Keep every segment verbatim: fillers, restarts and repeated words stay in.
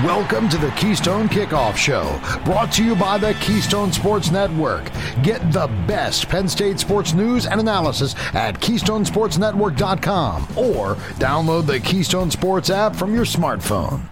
Welcome to the Keystone Kickoff Show, brought to you by the Keystone Sports Network. Get the best Penn State sports news and analysis at keystone sports network dot com or download the Keystone Sports app from your smartphone.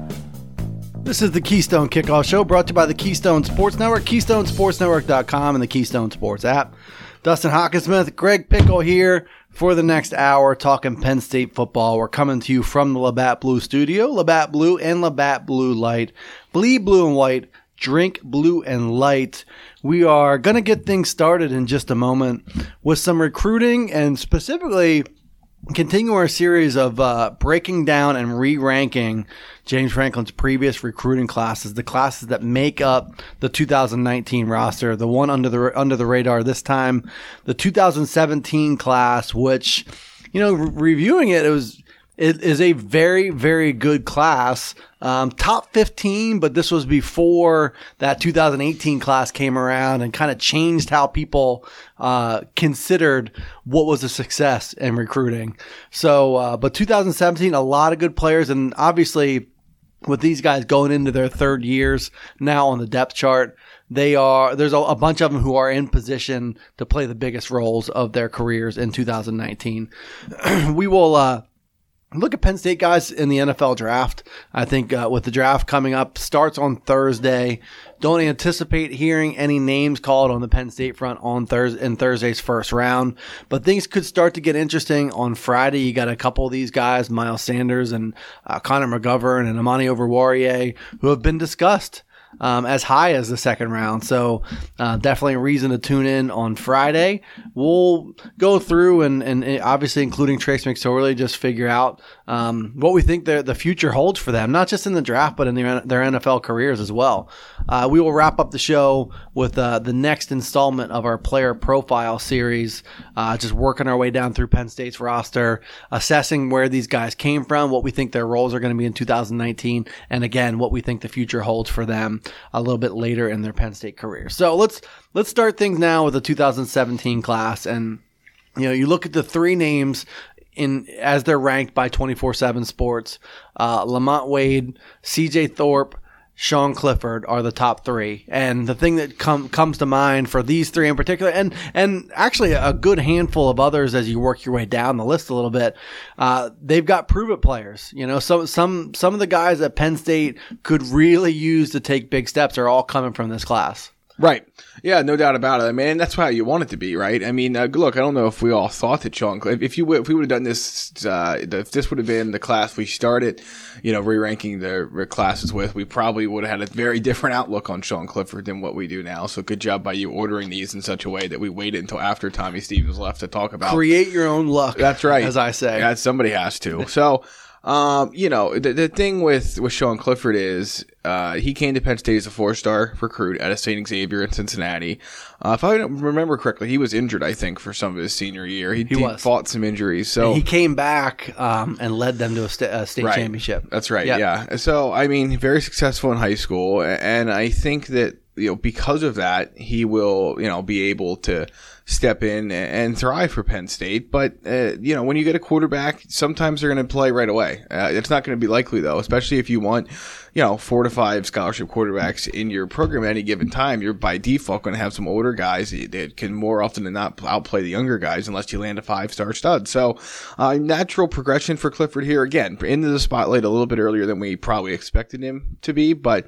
This is the Keystone Kickoff Show, brought to you by the Keystone Sports Network, keystone sports network dot com, and the Keystone Sports app. Dustin Hockensmith, Greg Pickle here for the next hour, talking Penn State football. We're coming to you from the Labatt Blue Studio. Labatt Blue and Labatt Blue Light. Bleed blue and white. Drink blue and light. We are going to get things started in just a moment with some recruiting and specifically continue our series of uh, breaking down and re-ranking James Franklin's previous recruiting classes, the classes that make up the two thousand nineteen roster, the one under the under the radar this time, the two thousand seventeen class, which, you know, re- reviewing it, it was it is a very, very good class. Um, top fifteen, but this was before that two thousand eighteen class came around and kind of changed how people uh, considered what was a success in recruiting. So, uh, but two thousand seventeen, a lot of good players, and obviously with these guys going into their third years now on the depth chart, they are there's a, a bunch of them who are in position to play the biggest roles of their careers in two thousand nineteen. We will uh, look at Penn State guys in the N F L draft. I think uh, with the draft coming up, starts on Thursday. Don't anticipate hearing any names called on the Penn State front on Thursday in Thursday's first round, but things could start to get interesting on Friday. You got a couple of these guys, Miles Sanders and uh, Connor McGovern and Amani Oruwariye, who have been discussed Um, as high as the second round. So uh, definitely a reason to tune in on Friday. We'll go through and, and, and obviously including Trace McSorley, just figure out um, what we think the future holds for them, not just in the draft, but in their, their N F L careers as well. Uh, we will wrap up the show with uh, the next installment of our player profile series, uh, just working our way down through Penn State's roster, assessing where these guys came from, what we think their roles are going to be in two thousand nineteen, and again, what we think the future holds for them a little bit later in their Penn State career. So let's let's start things now with the two thousand seventeen class, and you know, you look at the three names in as they're ranked by twenty-four seven Sports. Uh, Lamont Wade, C J Thorpe, Sean Clifford are the top three. And the thing that com- comes to mind for these three in particular, and and actually a good handful of others as you work your way down the list a little bit, uh, they've got prove-it players. You know, some some some of the guys that Penn State could really use to take big steps are all coming from this class. Right. Yeah, no doubt about it. I mean, that's how you want it to be, right? I mean, uh, look, I don't know if we all thought that Sean, if you if we would have done this, uh, if this would have been the class we started, you know, re-ranking the classes with, we probably would have had a very different outlook on Sean Clifford than what we do now. So good job by you ordering these in such a way that we waited until after Tommy Stevens left to talk about. Create your own luck. That's right. As I say. Yeah, somebody has to. So, Um, you know, the, the thing with, with Sean Clifford is, uh, he came to Penn State as a four-star recruit out of Saint Xavier in Cincinnati. Uh, if I remember correctly, he was injured, I think, for some of his senior year. He, he, he was. fought some injuries. So and he came back, um, and led them to a, sta- a state right. championship. That's right. Yep. Yeah. So, I mean, very successful in high school. And I think that, you know, because of that, he will, you know, be able to step in and thrive for Penn State. But, uh, you know, when you get a quarterback, sometimes they're going to play right away. Uh, it's not going to be likely, though, especially if you want, you know, four to five scholarship quarterbacks in your program at any given time. You're by default going to have some older guys that can more often than not outplay the younger guys unless you land a five-star stud. So, uh, natural progression for Clifford here. Again, into the spotlight a little bit earlier than we probably expected him to be, but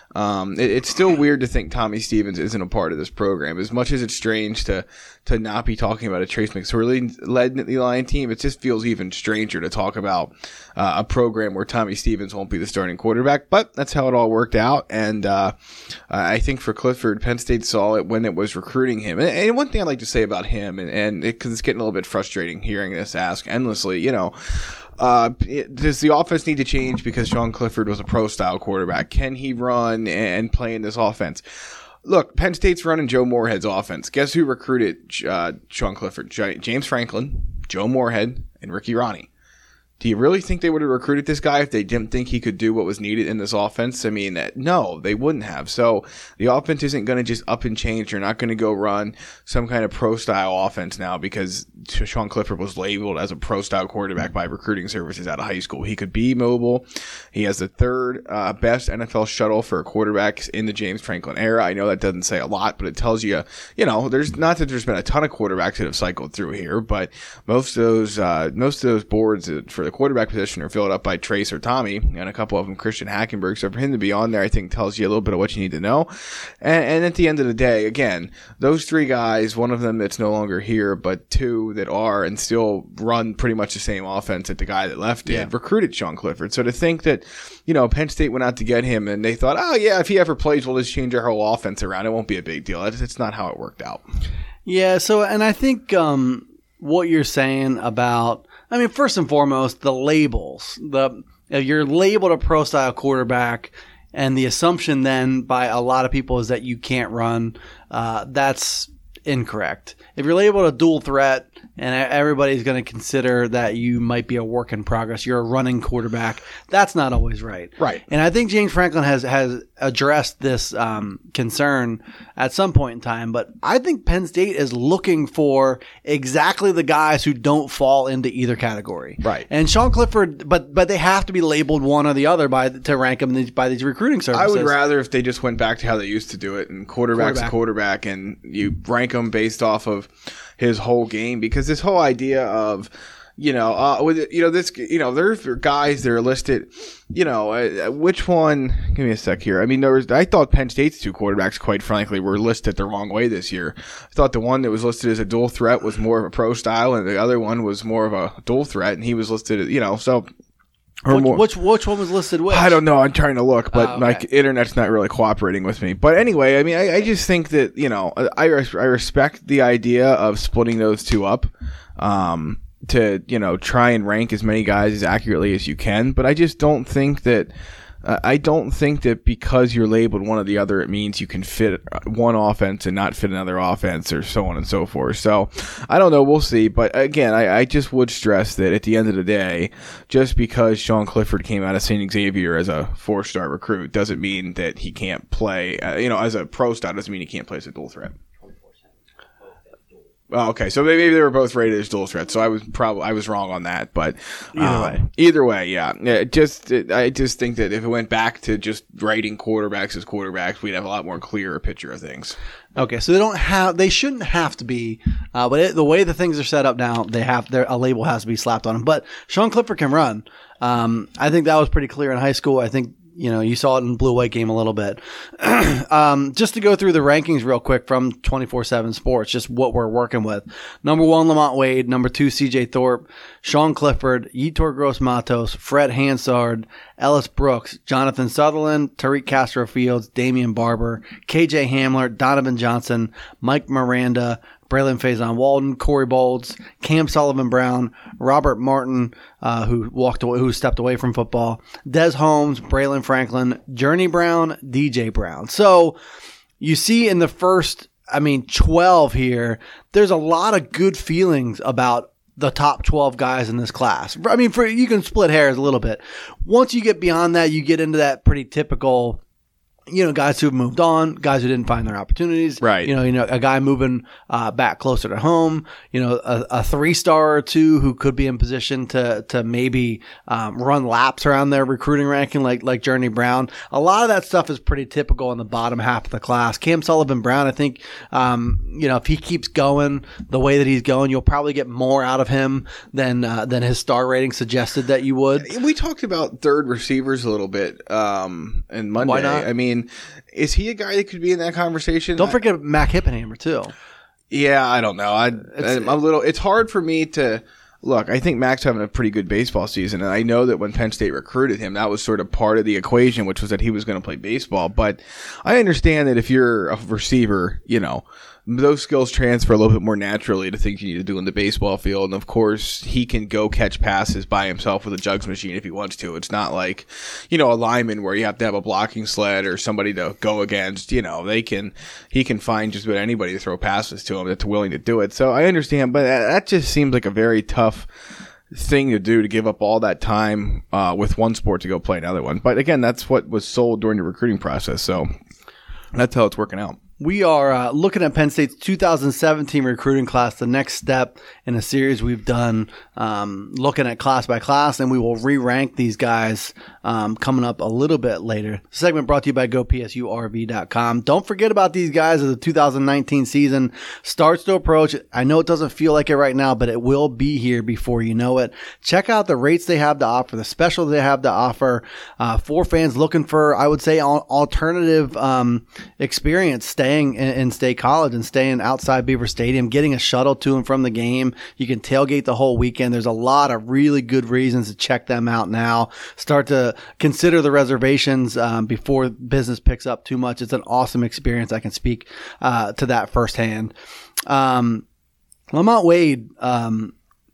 Um, it, it's still weird to think Tommy Stevens isn't a part of this program. As much as it's strange to to not be talking about a Trace McSorley-led Lion team, it just feels even stranger to talk about uh, a program where Tommy Stevens won't be the starting quarterback. But that's how it all worked out. And uh, I think for Clifford, Penn State saw it when it was recruiting him. And, and one thing I'd like to say about him, and, and it, 'cause it's getting a little bit frustrating hearing this asked endlessly, you know, Uh, does the offense need to change because Sean Clifford was a pro-style quarterback? Can he run and play in this offense? Look, Penn State's running Joe Moorhead's offense. Guess who recruited uh, Sean Clifford? J- James Franklin, Joe Moorhead, and Ricky Ronnie. Do you really think they would have recruited this guy if they didn't think he could do what was needed in this offense? I mean, no, they wouldn't have. So the offense isn't going to just up and change. You're not going to go run some kind of pro-style offense now because Sean Clifford was labeled as a pro-style quarterback by recruiting services out of high school. He could be mobile. He has the third uh, best N F L shuttle for quarterbacks in the James Franklin era. I know that doesn't say a lot, but it tells you, you know, there's not that there's been a ton of quarterbacks that have cycled through here, but most of those, uh, most of those boards for the quarterback position are filled up by Trace or Tommy, and a couple of them Christian Hackenberg. So for him to be on there, I think tells you a little bit of what you need to know. And, and at the end of the day, again, those three guys, one of them that's no longer here, but two that are and still run pretty much the same offense that the guy that left did, yeah. recruited Sean Clifford. So to think that, you know, Penn State went out to get him and they thought, oh yeah, if he ever plays, we'll just change our whole offense around. It won't be a big deal. That's, that's not how it worked out. Yeah. So, and I think, um, what you're saying about, I mean, first and foremost, the labels. The if you're labeled a pro-style quarterback, and the assumption then by a lot of people is that you can't run. Uh, that's incorrect. If you're labeled a dual threat, and everybody's going to consider that you might be a work in progress, you're a running quarterback, that's not always right. Right. And I think James Franklin has has addressed this um, concern at some point in time, but I think Penn State is looking for exactly the guys who don't fall into either category. Right. And Sean Clifford, but but they have to be labeled one or the other by to rank them by these recruiting services. I would rather if they just went back to how they used to do it, and quarterback's quarterback. a quarterback, and you rank them based off of his whole game, because this whole idea of, you know, uh, with, you know, this, you know, there's guys that are listed, you know, uh, which one, give me a sec here. I mean, there was, I thought Penn State's two quarterbacks, quite frankly, were listed the wrong way this year. I thought the one that was listed as a dual threat was more of a pro style, and the other one was more of a dual threat, and he was listed as, you know, so. Which, which which one was listed with? I don't know. I'm trying to look, but oh, okay. my internet's not really cooperating with me. But anyway, I mean, I, I just think that, you know, I res- I respect the idea of splitting those two up, um, to, you know, try and rank as many guys as accurately as you can. But I just don't think that. Uh, I don't think that because you're labeled one or the other, it means you can fit one offense and not fit another offense, or so on and so forth. So I don't know. We'll see. But again, I, I just would stress that at the end of the day, just because Sean Clifford came out of Saint Xavier as a four-star recruit doesn't mean that he can't play, uh, you know, as a pro star doesn't mean he can't play as a dual threat. Oh, okay, so maybe they were both rated as dual threats. So I was probably I was wrong on that, but either um, way, either way, yeah. yeah just it, I just think that if it went back to just rating quarterbacks as quarterbacks, we'd have a lot more clearer picture of things. Okay, so they don't have, they shouldn't have to be, uh, but it, the way the things are set up now, they have their a label has to be slapped on them. But Sean Clifford can run. Um, I think that was pretty clear in high school. I think. You know, you saw it in the blue-white game a little bit. um, just to go through the rankings real quick from twenty-four seven Sports, just what we're working with. Number one, Lamont Wade. Number two, C J Thorpe. Sean Clifford, Yetur Gross-Matos, Fred Hansard, Ellis Brooks, Jonathan Sutherland, Tariq Castro-Fields, Damian Barber, K J Hamler, Donovan Johnson, Mike Miranda, Braylon Faison-Walden, Corey Bolds, Cam Sullivan-Brown, Robert Martin, uh, who walked away, who stepped away from football, Des Holmes, Braylon Franklin, Journey Brown, D J Brown. So you see in the first, I mean, twelve here, there's a lot of good feelings about the top twelve guys in this class. I mean, for you can split hairs a little bit. Once you get beyond that, you get into that pretty typical, you know, guys who've moved on, guys who didn't find their opportunities. Right. You know, you know, a guy moving uh, back closer to home. You know, a, a three-star or two who could be in position to to maybe um, run laps around their recruiting ranking, like like Journey Brown. A lot of that stuff is pretty typical in the bottom half of the class. Cam Sullivan-Brown, I think, um, you know, if he keeps going the way that he's going, you'll probably get more out of him than uh, than his star rating suggested that you would. We talked about third receivers a little bit um, in Monday. Why not? I mean. Is he a guy that could be in that conversation? Don't forget Mac Hippenhammer too. Yeah, I don't know. I, I'm a little. It's hard for me to look. I think Mac's having a pretty good baseball season, and I know that when Penn State recruited him, that was sort of part of the equation, which was that he was going to play baseball. But I understand that if you're a receiver, you know, those skills transfer a little bit more naturally to things you need to do in the baseball field. And of course, he can go catch passes by himself with a jugs machine if he wants to. It's not like, you know, a lineman where you have to have a blocking sled or somebody to go against. You know, they can, he can find just about anybody to throw passes to him that's willing to do it. So I understand, but that just seems like a very tough thing to do to give up all that time uh, with one sport to go play another one. But again, that's what was sold during the recruiting process. So that's how it's working out. We are uh, looking at Penn State's two thousand seventeen recruiting class, the next step in a series we've done, um, looking at class by class, and we will re-rank these guys um, coming up a little bit later. The segment brought to you by Go P S U R V dot com. Don't forget about these guys as the two thousand nineteen season starts to approach. I know it doesn't feel like it right now, but it will be here before you know it. Check out the rates they have to offer, the special they have to offer uh, for fans looking for, I would say, al- alternative um, experience. Stay Staying in, in State College and staying outside Beaver Stadium, getting a shuttle to and from the game. You can tailgate the whole weekend. There's a lot of really good reasons to check them out now. Start to consider the reservations um, before business picks up too much. It's an awesome experience. I can speak uh, to that firsthand. Um, Lamont Wade, um,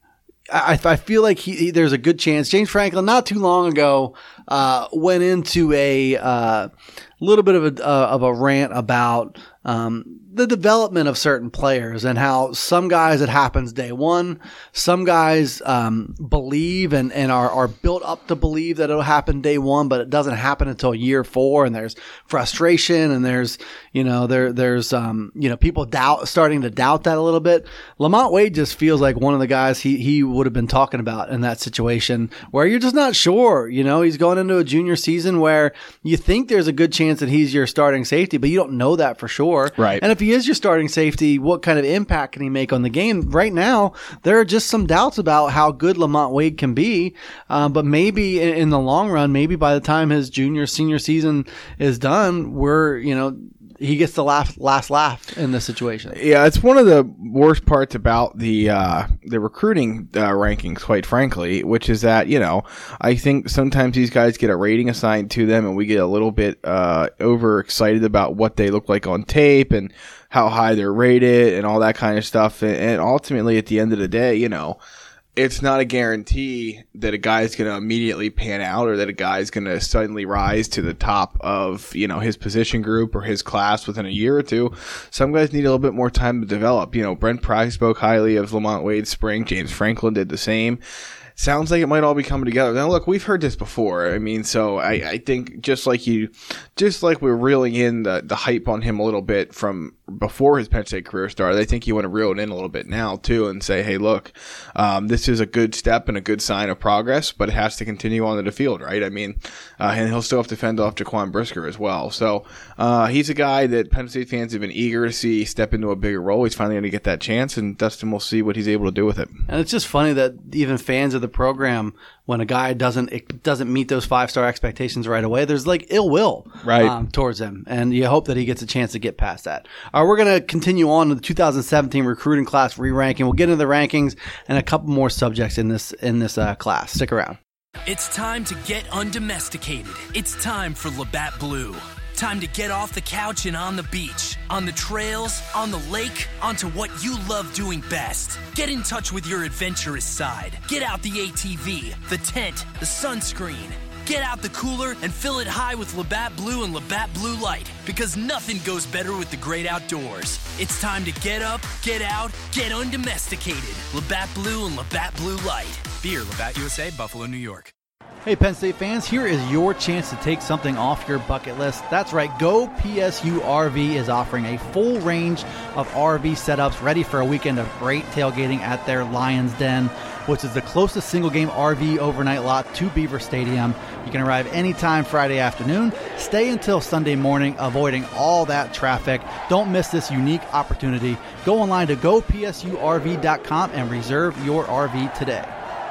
I, I feel like he, he, there's a good chance. James Franklin, not too long ago, uh, went into a uh, little bit of a uh, of a rant about um, the development of certain players and how some guys it happens day one, some guys um, believe and, and are, are built up to believe that it'll happen day one, but it doesn't happen until year four, and there's frustration and there's you know there there's um, you know people doubt starting to doubt that a little bit. Lamont Wade just feels like one of the guys he he would have been talking about in that situation where you're just not sure. You know, he's going into a junior season where you think there's a good chance that he's your starting safety, but you don't know that for sure. Right. And if he is your starting safety, what kind of impact can he make on the game? Right now, there are just some doubts about how good Lamont Wade can be. Um, but maybe in, in the long run, maybe by the time his junior, senior season is done, we're, you know, he gets the last last laugh in this situation. Yeah, it's one of the worst parts about the uh, the recruiting uh, rankings, quite frankly, which is that, you know, I think sometimes these guys get a rating assigned to them and we get a little bit uh, overexcited about what they look like on tape and how high they're rated and all that kind of stuff. And, and ultimately, at the end of the day, you know, it's not a guarantee that a guy's going to immediately pan out or that a guy's going to suddenly rise to the top of, you know, his position group or his class within a year or two. Some guys need a little bit more time to develop. You know, Brent Pry spoke highly of Lamont Wade's spring. James Franklin did the same. Sounds like it might all be coming together. Now, look, we've heard this before. I mean, so I, I think just like you, just like we're reeling in the, the hype on him a little bit from before his Penn State career started, I think you want to reel it in a little bit now, too, and say, hey, look, um, this is a good step and a good sign of progress, but it has to continue on to the field, right? I mean, uh, and he'll still have to fend off Jaquan Brisker as well. So uh, he's a guy that Penn State fans have been eager to see step into a bigger role. He's finally going to get that chance, and Dustin will see what he's able to do with it. And it's just funny that even fans of the program, when a guy doesn't it doesn't meet those five star expectations right away, there's like ill will right. um, towards him, and you hope that he gets a chance to get past that. All right, we're going to continue on to the two thousand seventeen recruiting class re-ranking. We'll get into the rankings and a couple more subjects in this in this uh, class. Stick around. It's time to get undomesticated. It's time for Labatt Blue. Time to get off the couch and on the beach, on the trails, on the lake, onto what you love doing best. Get in touch with your adventurous side. Get out the A T V, the tent, the sunscreen. Get out the cooler and fill it high with Labatt Blue and Labatt Blue Light, because nothing goes better with the great outdoors. It's time to get up, get out, get undomesticated. Labatt Blue and Labatt Blue Light. Beer, Labatt U S A, Buffalo, New York. Hey, Penn State fans, here is your chance to take something off your bucket list. That's right, Go P S U R V is offering a full range of R V setups ready for a weekend of great tailgating at their Lions Den, which is the closest single-game R V overnight lot to Beaver Stadium. You can arrive anytime Friday afternoon, stay until Sunday morning, avoiding all that traffic. Don't miss this unique opportunity. Go online to Go P S U R V dot com and reserve your R V today.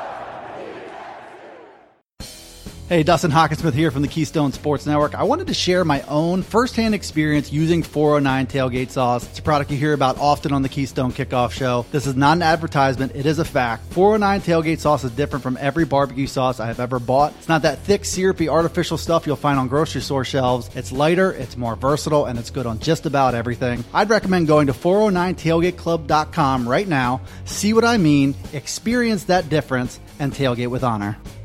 Hey, Dustin Hockensmith here from the Keystone Sports Network. I wanted to share my own firsthand experience using four oh nine Tailgate Sauce. It's a product you hear about often on the Keystone Kickoff Show. This is not an advertisement. It is a fact. four oh nine Tailgate Sauce is different from every barbecue sauce I have ever bought. It's not that thick, syrupy, artificial stuff you'll find on grocery store shelves. It's lighter, it's more versatile, and it's good on just about everything. I'd recommend going to four oh nine tailgate club dot com right now, see what I mean, experience that difference, and tailgate with honor.